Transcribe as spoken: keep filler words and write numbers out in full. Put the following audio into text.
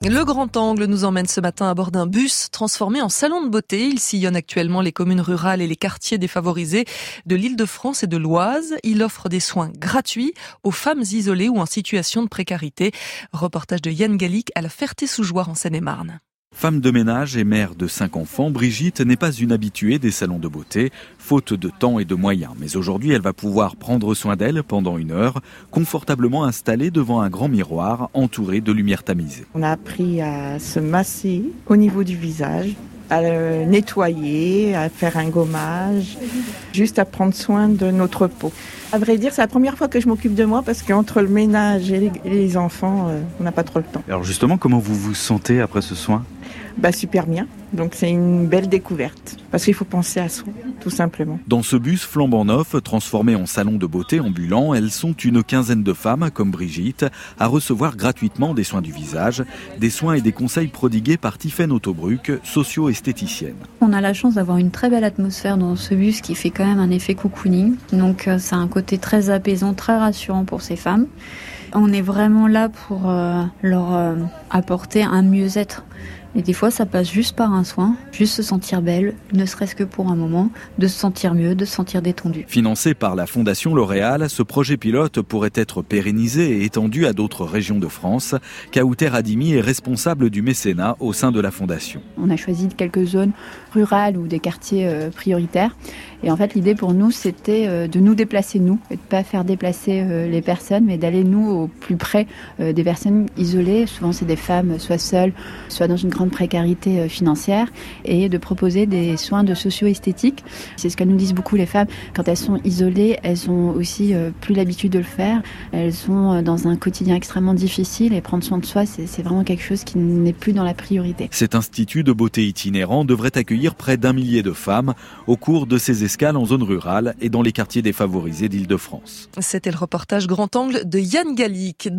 Le Grand Angle nous emmène ce matin à bord d'un bus transformé en salon de beauté. Il sillonne actuellement les communes rurales et les quartiers défavorisés de l'Île-de-France et de l'Oise. Il offre des soins gratuits aux femmes isolées ou en situation de précarité. Reportage de Yann Gallic à la Ferté-sous-Jouarre en Seine-et-Marne. Femme de ménage et mère de cinq enfants, Brigitte n'est pas une habituée des salons de beauté, faute de temps et de moyens. Mais aujourd'hui, elle va pouvoir prendre soin d'elle pendant une heure, confortablement installée devant un grand miroir entouré de lumière tamisée. On a appris à se masser au niveau du visage, à le nettoyer, à faire un gommage, juste à prendre soin de notre peau. À vrai dire, c'est la première fois que je m'occupe de moi parce qu'entre le ménage et les enfants, euh, on n'a pas trop le temps. Alors justement, comment vous vous sentez après ce soin ? Bah super bien, donc c'est une belle découverte, parce qu'il faut penser à soi, tout simplement. Dans ce bus flambant neuf, transformé en salon de beauté ambulant, elles sont une quinzaine de femmes, comme Brigitte, à recevoir gratuitement des soins du visage, des soins et des conseils prodigués par Tiffaine Autobruck, socio-esthéticienne. On a la chance d'avoir une très belle atmosphère dans ce bus qui fait quand même un effet cocooning, donc euh, c'est un côté très apaisant, très rassurant pour ces femmes. On est vraiment là pour euh, leur euh, apporter un mieux-être. Et des fois, ça passe juste par un soin, juste se sentir belle, ne serait-ce que pour un moment, de se sentir mieux, de se sentir détendue. Financé par la Fondation L'Oréal, ce projet pilote pourrait être pérennisé et étendu à d'autres régions de France. Kauter Adimi est responsable du mécénat au sein de la Fondation. On a choisi quelques zones rurales ou des quartiers euh, prioritaires. Et en fait, l'idée pour nous, c'était euh, de nous déplacer nous, et de pas faire déplacer euh, les personnes, mais d'aller nous au plus près euh, des personnes isolées. Souvent, c'est des femmes, soit seules, soit dans une grande précarité euh, financière, et de proposer des soins de socio-esthétique. C'est ce que nous disent beaucoup les femmes. Quand elles sont isolées, elles ont aussi euh, plus l'habitude de le faire. Elles sont euh, dans un quotidien extrêmement difficile, et prendre soin de soi, c'est, c'est vraiment quelque chose qui n'est plus dans la priorité. Cet institut de beauté itinérant devrait accueillir près d'un millier de femmes au cours de ses escale en zone rurale et dans les quartiers défavorisés d'Île-de-France. C'était le reportage Grand Angle de Yann Gallic.